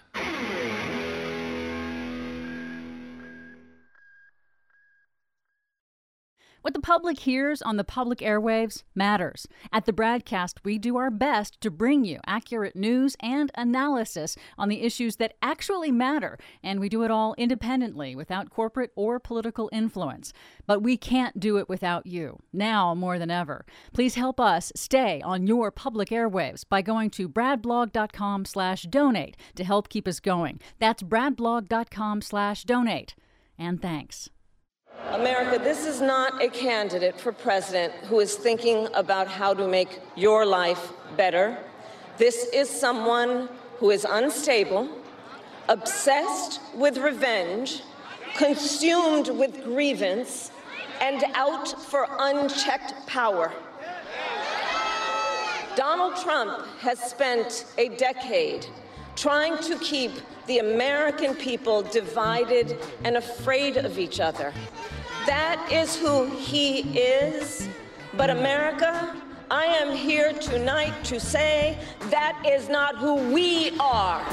What the public hears on the public airwaves matters. At the BradCast, we do our best to bring you accurate news and analysis on the issues that actually matter, and we do it all independently, without corporate or political influence. But we can't do it without you, now more than ever. Please help us stay on your public airwaves by going to bradblog.com slash donate to help keep us going. That's bradblog.com slash donate. And thanks. America, this is not a candidate for president who is thinking about how to make your life better. This is someone who is unstable, obsessed with revenge, consumed with grievance, and out for unchecked power. Donald Trump has spent a decade trying to keep the American people divided and afraid of each other. That is who he is. But America, I am here tonight to say that is not who we are.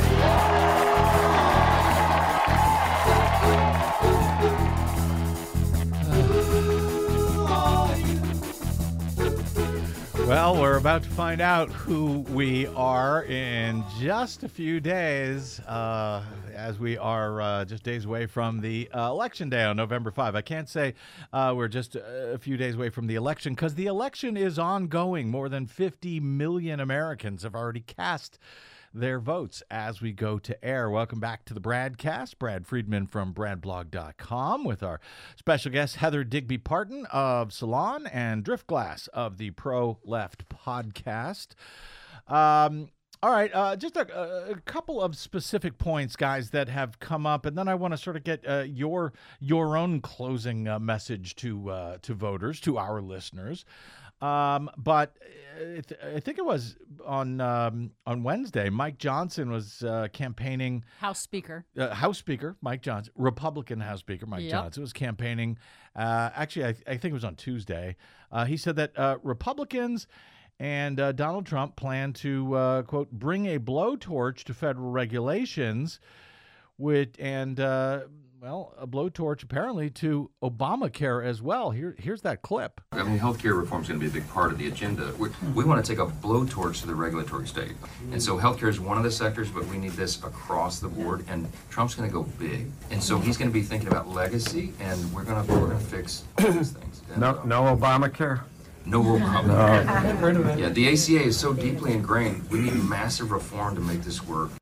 Well, we're about to find out who we are in just a few days, uh, as we are uh, just days away from the uh, election day on November fifth. I can't say uh, we're just a few days away from the election because the election is ongoing. More than fifty million Americans have already cast their votes as we go to air. Welcome back to the Bradcast. Brad Friedman from brad blog dot com with our special guest Heather Digby Parton of Salon and Driftglass of the Pro Left podcast. Um, all right, uh, just a, a couple of specific points, guys, that have come up, and then I want to sort of get uh, your your own closing uh, message to uh, to voters, to our listeners. Um, but I, th- I think it was on um, on Wednesday, Mike Johnson was uh, campaigning. House Speaker. Uh, House Speaker Mike Johnson, Republican House Speaker Mike Yep. Johnson was campaigning. Uh, actually, I, I think it was on Tuesday. Uh, he said that uh, Republicans and uh, Donald Trump plan to, uh, quote, bring a blowtorch to federal regulations with, and, uh, well, a blowtorch apparently to Obamacare as well. Here, here's that clip. I mean, healthcare reform is going to be a big part of the agenda. We, we want to take a blowtorch to the regulatory state. And so healthcare is one of the sectors, but we need this across the board. And Trump's going to go big. And so he's going to be thinking about legacy, and we're going to we're going to fix all these things. And, No, no Obamacare? No Obamacare. Yeah, the A C A is so deeply ingrained. We need massive reform to make this work.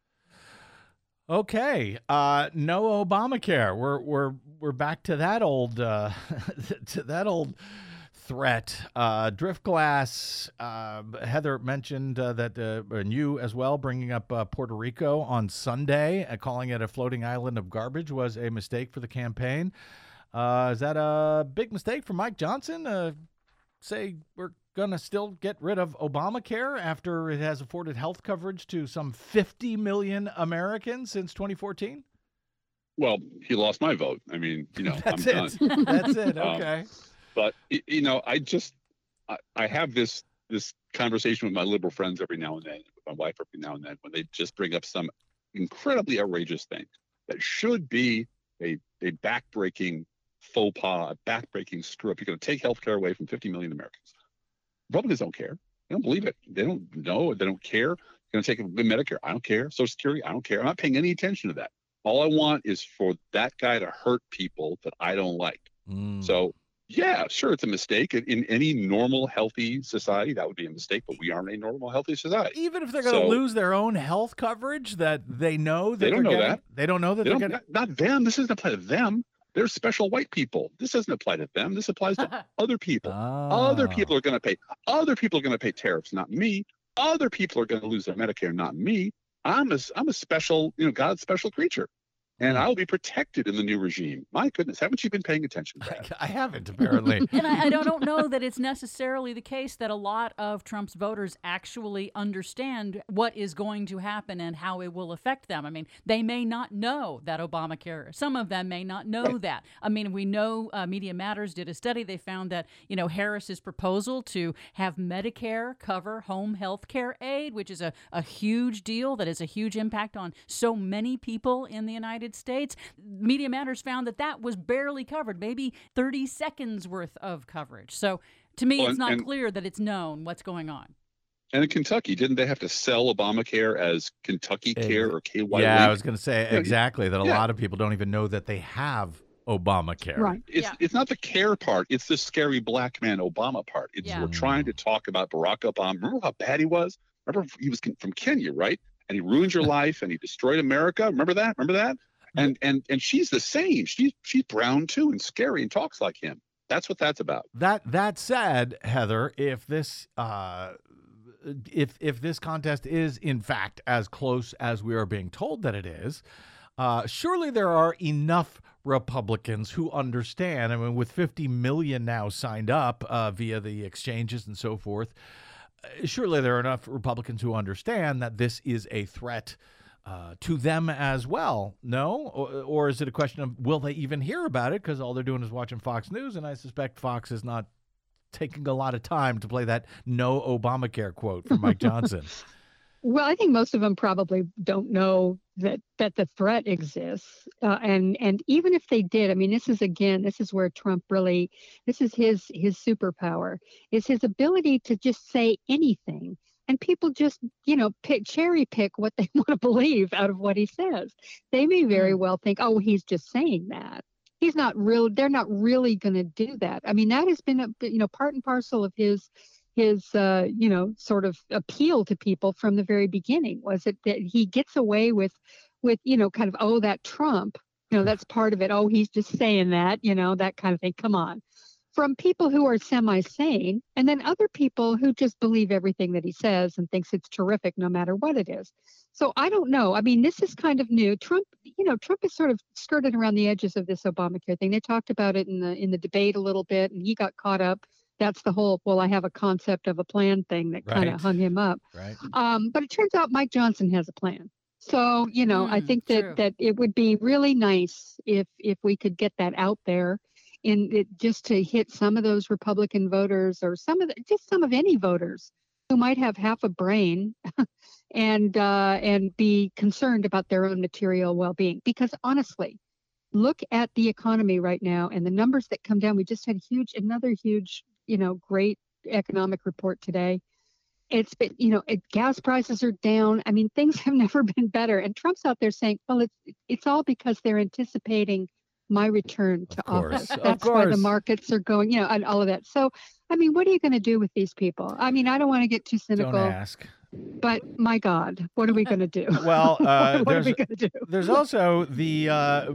Okay, uh, no Obamacare. We're we're we're back to that old uh, to that old threat. Uh, Driftglass. Uh, Heather mentioned uh, that, uh, and you as well, bringing up uh, Puerto Rico on Sunday, uh, calling it a floating island of garbage was a mistake for the campaign. Uh, is that a big mistake for Mike Johnson? Uh, say we're going to still get rid of Obamacare after it has afforded health coverage to some fifty million Americans since twenty fourteen? Well, he lost my vote. I mean, you know, That's I'm it. done. That's it. Um, Okay. But y- you know, I just I, I have this this conversation with my liberal friends every now and then, with my wife every now and then, when they just bring up some incredibly outrageous thing that should be a a backbreaking faux pas, a backbreaking screw up. You're going to take health care away from fifty million Americans. Republicans don't care. They don't believe it. They don't know. They don't care. You're going to take away Medicare. I don't care. Social Security. I don't care. I'm not paying any attention to that. All I want is for that guy to hurt people that I don't like. Mm. So, yeah, sure, it's a mistake. In, in any normal, healthy society, that would be a mistake, but we aren't a normal, healthy society. Even if they're going to So- lose their own health coverage that they know that They don't they're know getting, that. They don't know that They they're don't, going to. not, not them. This doesn't apply to them. They're special white people. This doesn't apply to them. This applies to other people. Other people are going to pay. Other people are going to pay tariffs, not me. Other people are going to lose their Medicare, not me. I'm a, I'm a special, you know, God's special creature. And I'll be protected in the new regime. My goodness, haven't you been paying attention to that? I haven't, apparently. And I, I don't know that it's necessarily the case that a lot of Trump's voters actually understand what is going to happen and how it will affect them. I mean, they may not know that Obamacare, some of them may not know Right. that. I mean, we know uh, Media Matters did a study. They found that, you know, Harris's proposal to have Medicare cover home health care aid, which is a, a huge deal that is a huge impact on so many people in the United States. Media Matters found that that was barely covered, maybe thirty seconds worth of coverage. So to me, Well, it's not and- clear that it's known what's going on. And in Kentucky, didn't they have to sell Obamacare as Kentucky Ex- Care or K Y? Yeah, I Link? was going to say Yeah, exactly that a yeah. lot of people don't even know that they have Obamacare. Right. It's Yeah. it's not the care part. It's the scary black man Obama part. It's Yeah. we're trying to talk about Barack Obama. Remember how bad he was? Remember he was from Kenya, right? And he ruined your life and he destroyed America. Remember that? Remember that? And and and she's the same. She's she's brown too and scary and talks like him. That's what that's about. That that said, Heather, if this uh, if if this contest is in fact as close as we are being told that it is, uh, surely there are enough Republicans who understand. I mean, with fifty million now signed up uh, via the exchanges and so forth, surely there are enough Republicans who understand that this is a threat uh, to them as well. No? Or, or is it a question of will they even hear about it because all they're doing is watching Fox News, and I suspect Fox is not taking a lot of time to play that no Obamacare quote from Mike Johnson. Well, I think most of them probably don't know that that the threat exists, uh, and and even if they did, I mean, this is again, this is where Trump really, this is his his superpower, is his ability to just say anything, and people just, you know, pick, cherry pick what they want to believe out of what he says. They may very well think, oh, he's just saying that. He's not real. They're not really going to do that. I mean, that has been, a, you know, part and parcel of his. his, uh, you know, sort of appeal to people from the very beginning. Was it that he gets away with, with, you know, kind of, oh, that Trump, you know, that's part of it. Oh, he's just saying that, you know, that kind of thing. Come on. From people who are semi-sane, and then other people who just believe everything that he says and thinks it's terrific no matter what it is. So I don't know. I mean, this is kind of new. Trump, you know, Trump is sort of skirted around the edges of this Obamacare thing. They talked about it in the in the debate a little bit, and he got caught up. That's the whole, well, I have a concept of a plan thing that kind Right. of hung him up. Right. Um, but it turns out Mike Johnson has a plan. So, you know, I Mm, think that, true. that it would be really nice if if we could get that out there in it, just to hit some of those Republican voters or some of the, just some of any voters who might have half a brain and uh, and be concerned about their own material well-being. Because honestly, look at the economy right now and the numbers that come down. We just had huge, another huge, you know, great economic report today. It's been, you know, it, gas prices are down. I mean, things have never been better. And Trump's out there saying, well, it's it's all because they're anticipating my return to Of course, office. of That's why the course. markets are going, you know, and all of that. So, I mean, what are you going to do with these people? I mean, I don't want to get too Don't cynical, ask. but my God, what are we going to do? Well, uh, what are there's we going to do? there's also the uh,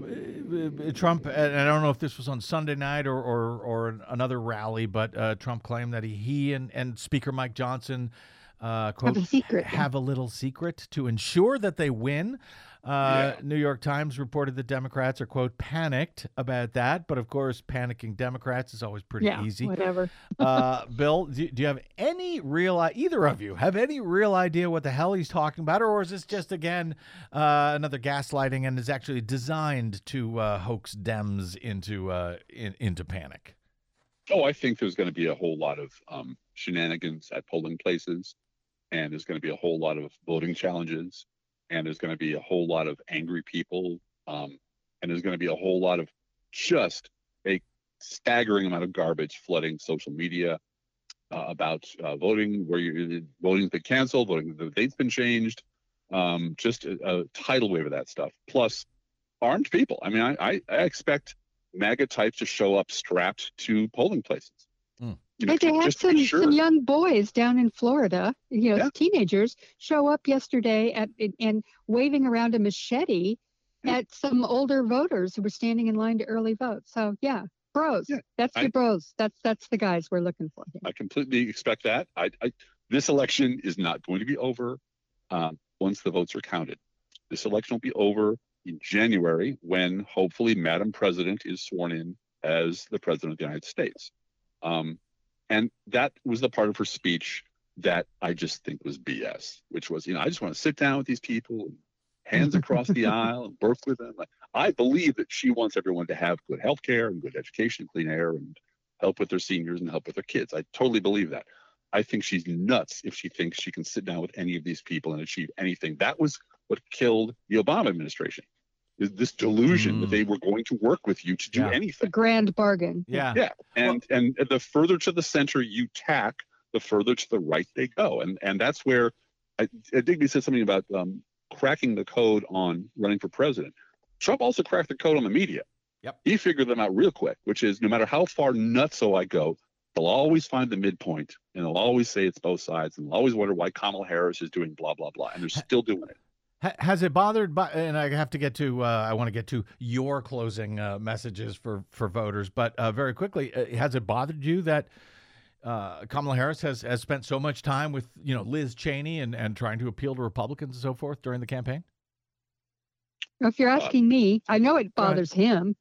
uh, Trump, and I don't know if this was on Sunday night or or, or another rally, but uh, Trump claimed that he, he and, and Speaker Mike Johnson uh, quote, Have a secret. have a little secret to ensure that they win. Uh, Yeah. New York Times reported that Democrats are, quote, panicked about that. But of course, panicking Democrats is always pretty Yeah, easy. whatever. Uh, Bill, do, do you have any real, i- either of you have any real idea what the hell he's talking about? Or is this just, again, uh, another gaslighting and is actually designed to uh, hoax Dems into, uh, in, into panic? Oh, I think there's going to be a whole lot of um, shenanigans at polling places, and there's going to be a whole lot of voting challenges, and there's going to be a whole lot of angry people, um, and there's going to be a whole lot of just a staggering amount of garbage flooding social media uh, about uh, voting, where you're voting's been canceled, voting the date's been changed, um, just a, a tidal wave of that stuff. Plus, armed people. I mean, I, I, I expect MAGA types to show up strapped to polling places. Mm. You know, They, they had just to some, be sure. some young boys down in Florida, you know, Yeah. teenagers, show up yesterday at and waving around a machete Yeah. at some older voters who were standing in line to early vote. So yeah, bros. Yeah, That's I- your bros. That's that's the guys we're looking for here. I completely expect that. I, I this election is not going to be over um, once the votes are counted. This election will be over in January when hopefully Madam President is sworn in as the President of the United States. Um, and that was the part of her speech that I just think was B S, which was, you know, I just want to sit down with these people, hands across the aisle, and work with them. Like, I believe that she wants everyone to have good health care and good education, clean air, and help with their seniors and help with their kids. I totally believe that. I think she's nuts if she thinks she can sit down with any of these people and achieve anything. That was what killed the Obama administration, is this delusion Mm. that they were going to work with you to do Yeah. The anything. grand bargain. Yeah. Yeah, and and the further to the center you tack, the further to the right they go, and and that's where I, I Digby said something about um, cracking the code on running for president. Trump also cracked the code on the media. Yep. He figured them out real quick, which is no matter how far nutso I go, they'll always find the midpoint, and they'll always say it's both sides, and they'll always wonder why Kamala Harris is doing blah blah blah, and they're still doing it. Ha- Has it bothered, by, and I have to get to, uh, I want to get to your closing uh, messages for, for voters, but uh, very quickly, uh, has it bothered you that uh, Kamala Harris has, has spent so much time with, you know, Liz Cheney and, and trying to appeal to Republicans and so forth during the campaign? If you're asking me, I know it bothers him.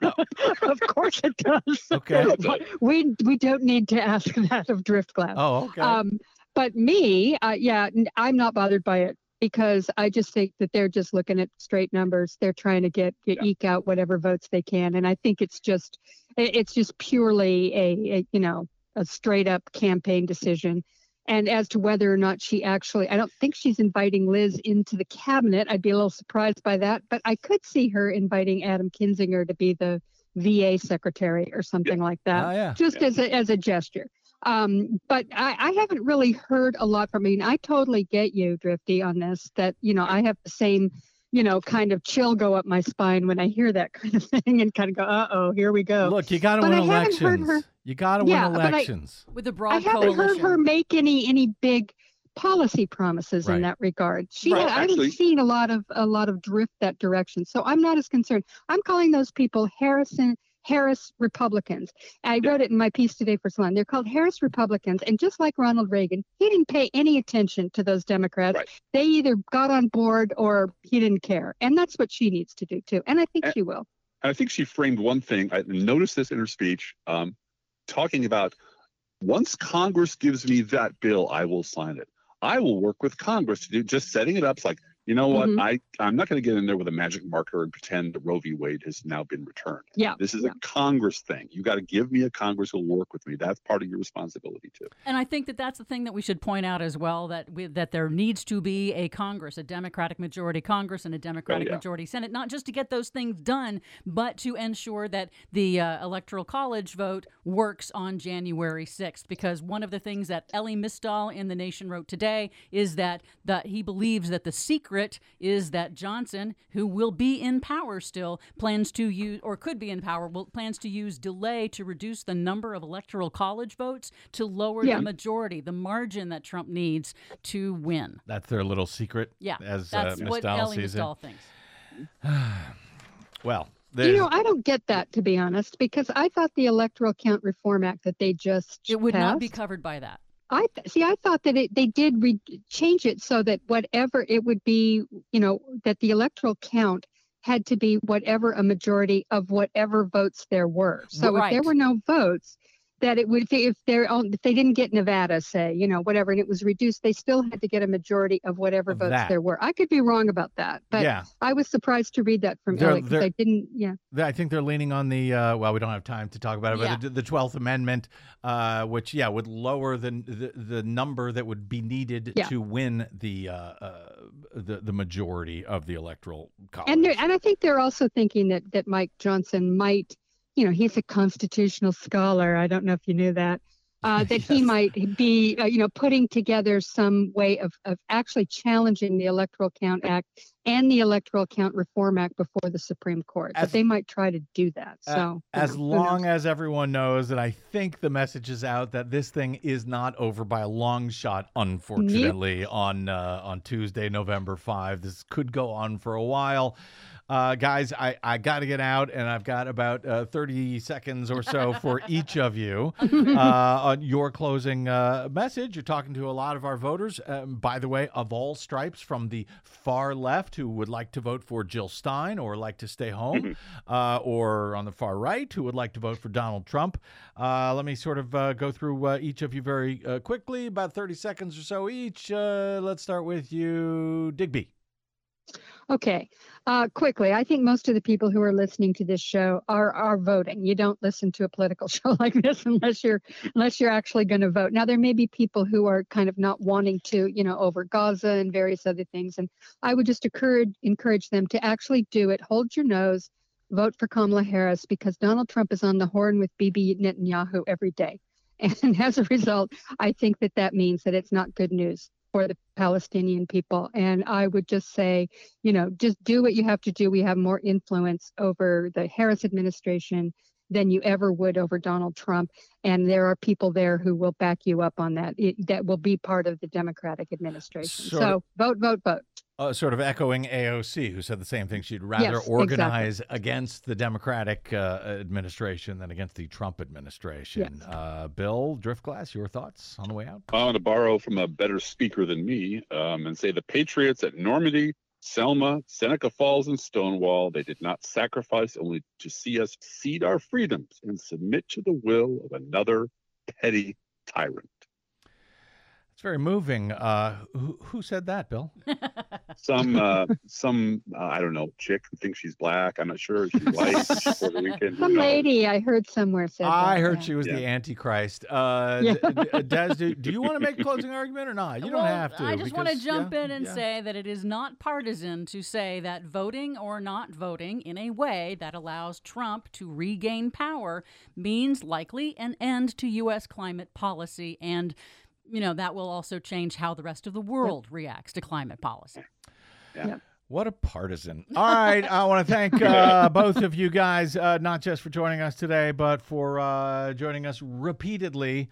Of course it does. Okay. we we don't need to ask that of Driftglass. Oh, okay. Um, but me, uh, yeah, n- I'm not bothered by it because I just think that they're just looking at straight numbers. They're trying to get, get Yeah. eke out whatever votes they can, and I think it's just it- it's just purely a, a you know a straight up campaign decision. And as to whether or not she actually, I don't think she's inviting Liz into the cabinet. I'd be a little surprised by that, but I could see her inviting Adam Kinzinger to be the V A secretary or something like that, Oh, yeah. just as a, as a gesture. Um, but I, I haven't really heard a lot from, I mean, I totally get you, Drifty, on this, that, you know, I have the same, you know, kind of chill go up my spine when I hear that kind of thing and kind of go, uh-oh, here we go. Look, you got to But win I haven't heard elections. her- You got to Yeah, win but I- elections. With a I broad haven't coalition. heard her make any any big policy promises Right. in that regard. She, Right, I actually- haven't seen a lot of a lot of drift that direction. So I'm not as concerned. I'm calling those people Harrison Harris Republicans. I wrote it in my piece today for Salon. They're called Harris Republicans, and just like Ronald Reagan, he didn't pay any attention to those Democrats. Right. They either got on board or he didn't care, and that's what she needs to do too. And I think And- she will. And I think she framed one thing. I noticed this in her speech, um, talking about once Congress gives me that bill, I will sign it. I will work with Congress to do just setting it up. It's like, you know what? Mhm. I, I'm not going to get in there with a magic marker and pretend that Roe v. Wade has now been returned. Yeah. This is yeah. a Congress thing. You got to give me a Congress who'll work with me. That's part of your responsibility too. And I think that that's the thing that we should point out as well, that we, that there needs to be a Congress, a Democratic majority Congress and a Democratic yeah. majority Senate, not just to get those things done, but to ensure that the uh, Electoral College vote works on January sixth. Because one of the things that Elie Mystal in The Nation wrote today is that, that he believes that the secret is that Johnson, who will be in power still, plans to use, or could be in power, will, plans to use delay to reduce the number of Electoral College votes to lower Yeah. the majority, the margin that Trump needs to win. That's their little secret, Yeah, as that's uh, what Mistal Elie sees it. Mystal thinks. Well, You there's- know, I don't get that, to be honest, because I thought the Electoral Count Reform Act that they just It would not be passed- covered by that. I th- see. I thought that it, they did re- change it so that whatever it would be, you know, that the electoral count had to be whatever a majority of whatever votes there were. So if there Right. were no votes, that it would, if they're on, if they didn't get Nevada, say, you know, whatever, and it was reduced, they still had to get a majority of whatever Of votes that. there were. I could be wrong about that, but yeah, I was surprised to read that from They're- Ellie because they're- I didn't. Yeah. I think they're leaning on the, uh, well, we don't have time to talk about it, Yeah. but the, the twelfth Amendment, uh, which, yeah, would lower the, the the number that would be needed Yeah. to win the, uh, uh, the the majority of the Electoral College. And they're- and I think they're also thinking that that Mike Johnson might, you know, he's a constitutional scholar. I don't know if you knew that. Uh, that he Yes. might be, uh, you know, putting together some way of, of actually challenging the Electoral Count Act and the Electoral Count Reform Act before the Supreme Court. As- but they might try to do that. Uh, So you as know, who long knows? as everyone knows that I think the message is out that this thing is not over by a long shot, unfortunately, on uh, on Tuesday, November fifth. This could go on for a while. Uh, guys, I, I got to get out, and I've got about uh, thirty seconds or so for each of you uh, on your closing uh, message. You're talking to a lot of our voters, um, by the way, of all stripes, from the far left who would like to vote for Jill Stein or like to stay home, uh, or on the far right who would like to vote for Donald Trump. Uh, let me sort of uh, go through uh, each of you very uh, quickly, about thirty seconds or so each. Uh, let's start with you, Digby. Okay, uh, quickly, I think most of the people who are listening to this show are are voting. You don't listen to a political show like this unless you're unless you're actually going to vote. Now, there may be people who are kind of not wanting to, you know, over Gaza and various other things, and I would just encourage encourage them to actually do it. Hold your nose, vote for Kamala Harris because Donald Trump is on the horn with Bibi Netanyahu every day, and as a result, I think that that means that it's not good news for the Palestinian people. And I would just say, you know, just do what you have to do. We have more influence over the Harris administration than you ever would over Donald Trump. And there are people there who will back you up on that. It, that will be part of the Democratic administration. Sort so of- vote, vote, vote. uh, sort of echoing A O C, who said the same thing. She'd rather Yes, organize against the Democratic uh, administration than against the Trump administration. Yes. Uh, Bill Driftglass, your thoughts on the way out? I want to borrow from a better speaker than me um, and say the Patriots at Normandy, Selma, Seneca Falls, and Stonewall, they did not sacrifice only to see us cede our freedoms and submit to the will of another petty tyrant. It's very moving. Uh, who, who said that, Bill? Some, uh, some uh, I don't know, chick who thinks she's black. I'm not sure. She's white. She's Puerto Rican. Some lady I heard somewhere said I that, heard yeah. she was Yeah. the Antichrist. Uh, Yeah. D- D- Des, do, do you want to make a closing argument or not? You don't Well, have to. I just want to because- jump yeah, in and yeah. say that it is not partisan to say that voting or not voting in a way that allows Trump to regain power means likely an end to U S climate policy. And, you know, that will also change how the rest of the world reacts to climate policy. Yeah. Yep. What a partisan. All right. I want to thank uh, both of you guys, uh, not just for joining us today, but for uh, joining us repeatedly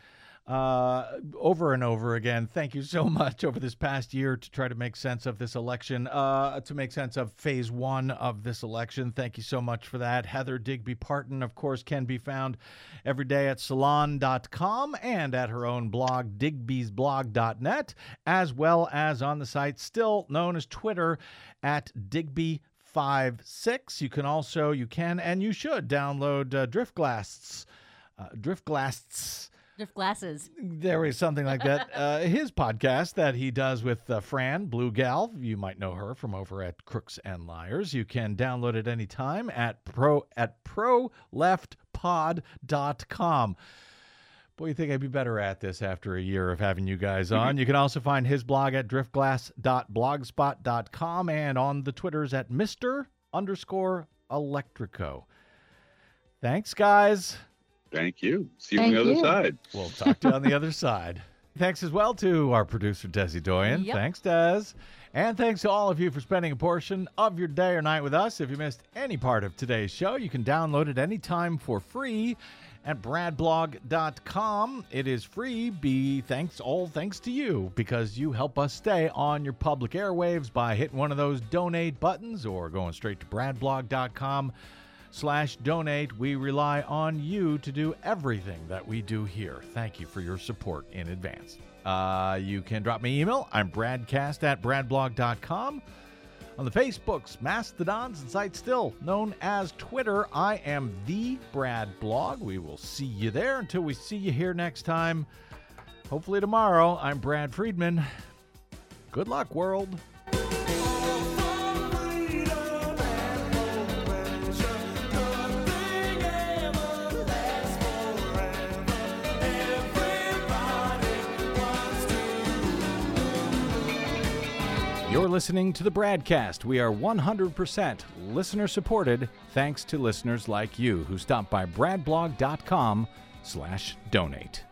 uh, over and over again. Thank you so much over this past year to try to make sense of this election, uh, to make sense of phase one of this election. Thank you so much for that. Heather Digby Parton, of course, can be found every day at salon dot com and at her own blog, digbys blog dot net, as well as on the site still known as Twitter at Digby fifty-six. You can also, you can and you should download uh, Driftglass. Uh, Driftglass. Drift glasses. There is something like that. Uh, his podcast that he does with uh, Fran Blue Gal. You might know her from over at Crooks and Liars. You can download it anytime at pro at pro left pod dot com. Boy, you think I'd be better at this after a year of having you guys on. You can also find his blog at driftglass dot blogspot dot com and on the Twitters at Mister underscore Electrico. Thanks, guys. Thank you. See you Thank on the other you. side. We'll talk to you on the other side. Thanks as well to our producer, Desi Doyen. Yep. Thanks, Des. And thanks to all of you for spending a portion of your day or night with us. If you missed any part of today's show, you can download it anytime for free at brad blog dot com. It is free. Be thanks, all thanks to you, because you help us stay on your public airwaves by hitting one of those donate buttons or going straight to brad blog dot com. slash donate. We rely on you to do everything that we do here. Thank you for your support in advance. Uh, you can drop me an email. I'm bradcast at brad blog dot com. On the Facebooks, Mastodons, and sites still known as Twitter, I am the Brad Blog. We will see you there. Until we see you here next time, hopefully tomorrow, I'm Brad Friedman. Good luck, world. You're listening to the Bradcast. We are one hundred percent listener supported thanks to listeners like you who stop by brad blog dot com slash donate.